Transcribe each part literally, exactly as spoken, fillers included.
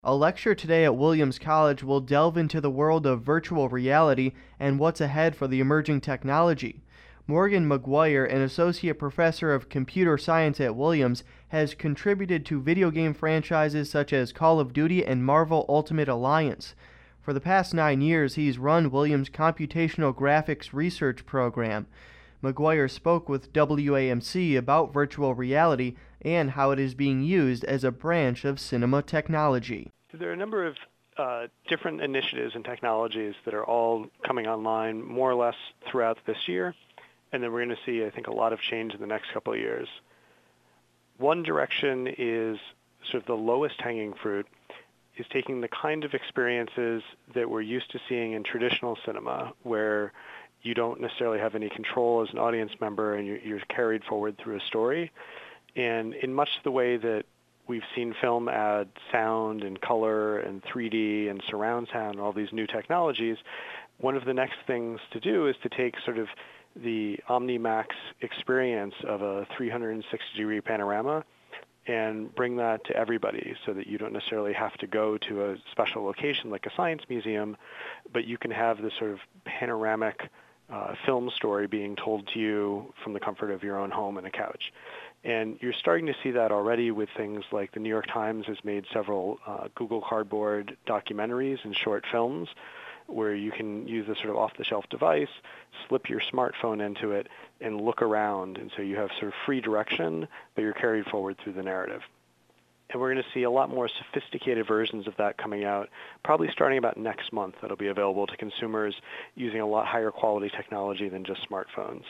A lecture today at Williams College will delve into the world of virtual reality and what's ahead for the emerging technology. Morgan McGuire, an associate professor of computer science at Williams, has contributed to video game franchises such as Call of Duty and Marvel Ultimate Alliance. For the past nine years, he's run Williams' Computational Graphics Research Program. McGuire spoke with W A M C about virtual reality and how it is being used as a branch of cinema technology. There are a number of uh, different initiatives and technologies that are all coming online more or less throughout this year, and then we're going to see, I think, a lot of change in the next couple of years. One direction is sort of the lowest hanging fruit, is taking the kind of experiences that we're used to seeing in traditional cinema, where you don't necessarily have any control as an audience member and you're carried forward through a story. And in much the way that we've seen film add sound and color and three D and surround sound and all these new technologies, one of the next things to do is to take sort of the OmniMax experience of a three hundred sixty degree panorama and bring that to everybody so that you don't necessarily have to go to a special location like a science museum, but you can have this sort of panoramic uh, film story being told to you from the comfort of your own home and a couch. And you're starting to see that already with things like the New York Times has made several uh, Google Cardboard documentaries and short films where you can use a sort of off-the-shelf device, slip your smartphone into it, and look around. And so you have sort of free direction, but you're carried forward through the narrative. And we're going to see a lot more sophisticated versions of that coming out, probably starting about next month. That'll be available to consumers using a lot higher quality technology than just smartphones.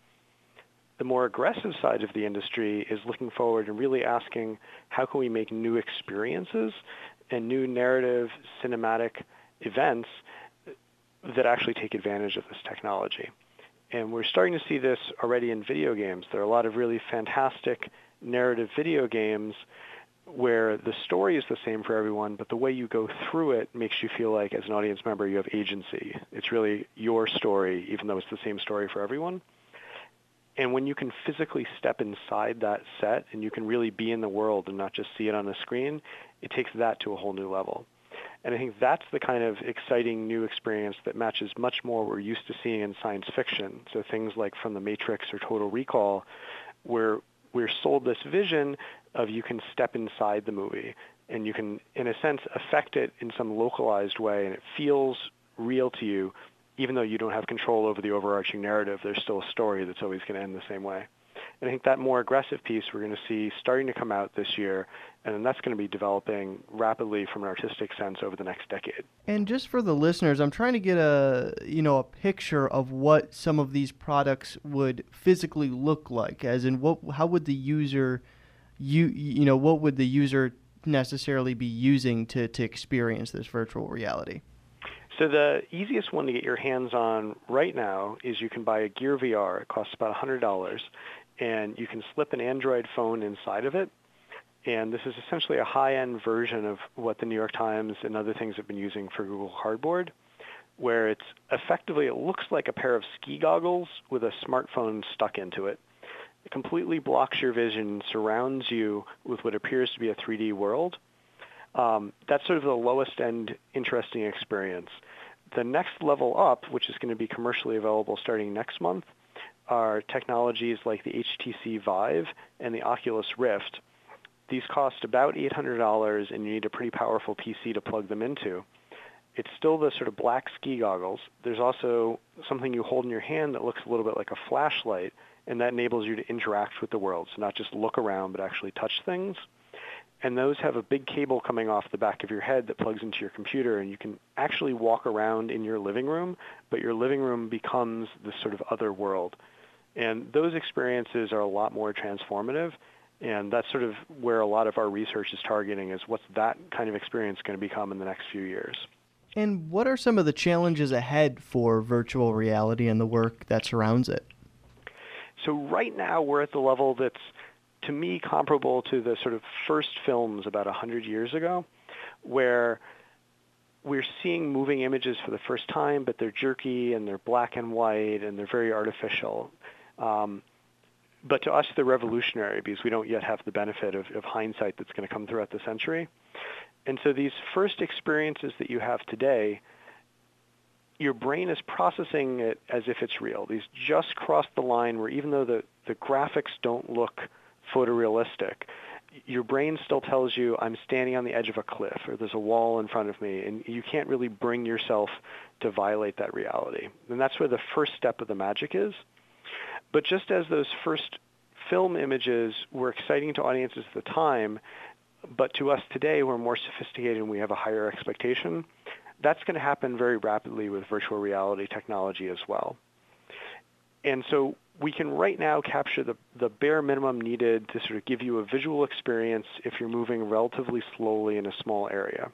The more aggressive side of the industry is looking forward and really asking, how can we make new experiences and new narrative cinematic events that actually take advantage of this technology? And we're starting to see this already in video games. There are a lot of really fantastic narrative video games where the story is the same for everyone, but the way you go through it makes you feel like, as an audience member, you have agency. It's really your story, even though it's the same story for everyone. And when you can physically step inside that set and you can really be in the world and not just see it on the screen, it takes that to a whole new level. And I think that's the kind of exciting new experience that matches much more what we're used to seeing in science fiction. So things like from The Matrix or Total Recall, where we're sold this vision of you can step inside the movie and you can, in a sense, affect it in some localized way, and it feels real to you. Even though you don't have control over the overarching narrative, there's still a story that's always going to end the same way. And I think that more aggressive piece we're going to see starting to come out this year, and then that's going to be developing rapidly from an artistic sense over the next decade. And just for the listeners, I'm trying to get a you know a picture of what some of these products would physically look like, as in what how would the user you you know what would the user necessarily be using to to experience this virtual reality? So the easiest one to get your hands on right now is you can buy a Gear V R. It costs about one hundred dollars, and you can slip an Android phone inside of it. And this is essentially a high-end version of what the New York Times and other things have been using for Google Cardboard, where it's effectively, it looks like a pair of ski goggles with a smartphone stuck into it. It completely blocks your vision, surrounds you with what appears to be a three D world. Um, that's sort of the lowest end interesting experience. The next level up, which is going to be commercially available starting next month, are technologies like the H T C Vive and the Oculus Rift. These cost about eight hundred dollars, and you need a pretty powerful P C to plug them into. It's still the sort of black ski goggles. There's also something you hold in your hand that looks a little bit like a flashlight, and that enables you to interact with the world, so not just look around, but actually touch things. And those have a big cable coming off the back of your head that plugs into your computer, and you can actually walk around in your living room, but your living room becomes this sort of other world. And those experiences are a lot more transformative, and that's sort of where a lot of our research is targeting, is what's that kind of experience going to become in the next few years. And what are some of the challenges ahead for virtual reality and the work that surrounds it? So right now we're at the level that's, to me, comparable to the sort of first films about one hundred years ago, where we're seeing moving images for the first time, but they're jerky and they're black and white and they're very artificial. Um, but to us, they're revolutionary because we don't yet have the benefit of, of hindsight that's going to come throughout the century. And so these first experiences that you have today, your brain is processing it as if it's real. These just cross the line where even though the, the graphics don't look photorealistic, your brain still tells you, I'm standing on the edge of a cliff, or there's a wall in front of me, and you can't really bring yourself to violate that reality. And that's where the first step of the magic is. But just as those first film images were exciting to audiences at the time, but to us today we're more sophisticated and we have a higher expectation, that's going to happen very rapidly with virtual reality technology as well. And so we can right now capture the, the bare minimum needed to sort of give you a visual experience if you're moving relatively slowly in a small area.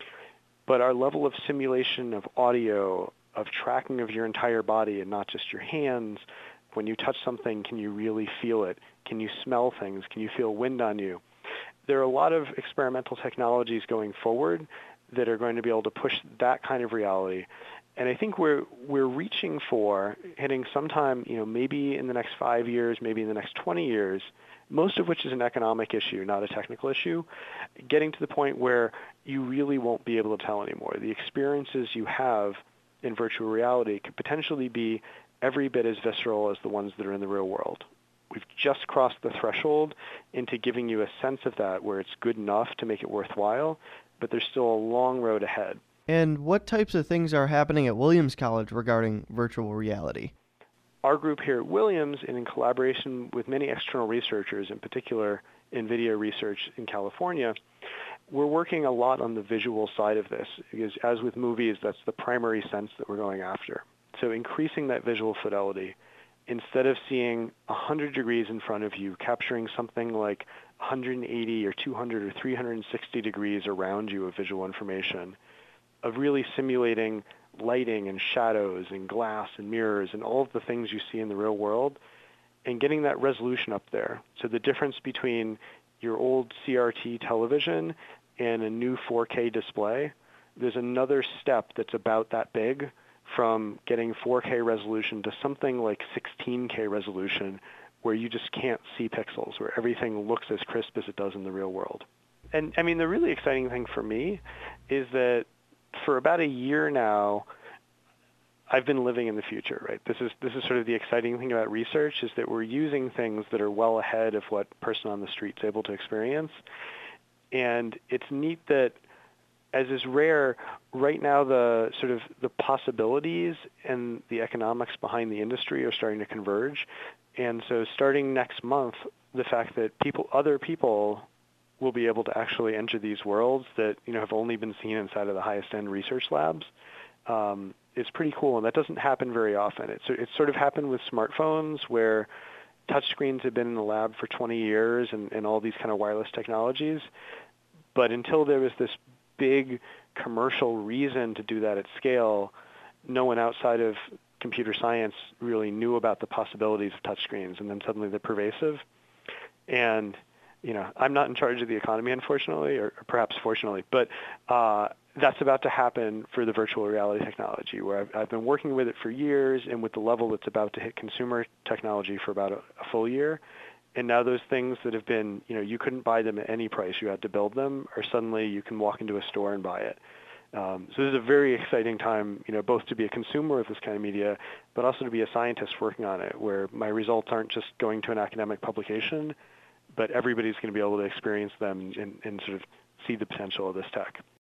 But our level of simulation of audio, of tracking of your entire body and not just your hands, when you touch something, can you really feel it? Can you smell things? Can you feel wind on you? There are a lot of experimental technologies going forward that are going to be able to push that kind of reality. And I think we're we're reaching for hitting sometime, you know, maybe in the next five years, maybe in the next twenty years, most of which is an economic issue, not a technical issue, getting to the point where you really won't be able to tell anymore. The experiences you have in virtual reality could potentially be every bit as visceral as the ones that are in the real world. We've just crossed the threshold into giving you a sense of that where it's good enough to make it worthwhile, but there's still a long road ahead. And what types of things are happening at Williams College regarding virtual reality? Our group here at Williams, and in collaboration with many external researchers, in particular NVIDIA Research in California, we're working a lot on the visual side of this, because as with movies, that's the primary sense that we're going after. So increasing that visual fidelity, instead of seeing one hundred degrees in front of you, capturing something like one hundred eighty or two hundred or three hundred sixty degrees around you of visual information, of really simulating lighting and shadows and glass and mirrors and all of the things you see in the real world, and getting that resolution up there. So the difference between your old C R T television and a new four K display, there's another step that's about that big, from getting four K resolution to something like sixteen K resolution, where you just can't see pixels, where everything looks as crisp as it does in the real world. And I mean, the really exciting thing for me is that for about a year now, I've been living in the future, right? This is this is sort of the exciting thing about research, is that we're using things that are well ahead of what a person on the street is able to experience. And it's neat that, as is rare, right now the sort of the possibilities and the economics behind the industry are starting to converge. And so starting next month, the fact that people, other people will be able to actually enter these worlds that, you know, have only been seen inside of the highest end research labs, um, is pretty cool. And that doesn't happen very often. It's, it's sort of happened with smartphones, where touchscreens have been in the lab for twenty years and, and all these kind of wireless technologies. But until there was this big commercial reason to do that at scale, no one outside of computer science really knew about the possibilities of touchscreens, and then suddenly they're pervasive. And, you know, I'm not in charge of the economy, unfortunately, or, or perhaps fortunately, but uh, that's about to happen for the virtual reality technology, where I've, I've been working with it for years, and with the level that's about to hit consumer technology for about a, a full year. And now those things that have been, you know, you couldn't buy them at any price, you had to build them, or suddenly you can walk into a store and buy it. Um, so this is a very exciting time, you know, both to be a consumer of this kind of media, but also to be a scientist working on it, where my results aren't just going to an academic publication, but everybody's going to be able to experience them and, and sort of see the potential of this tech.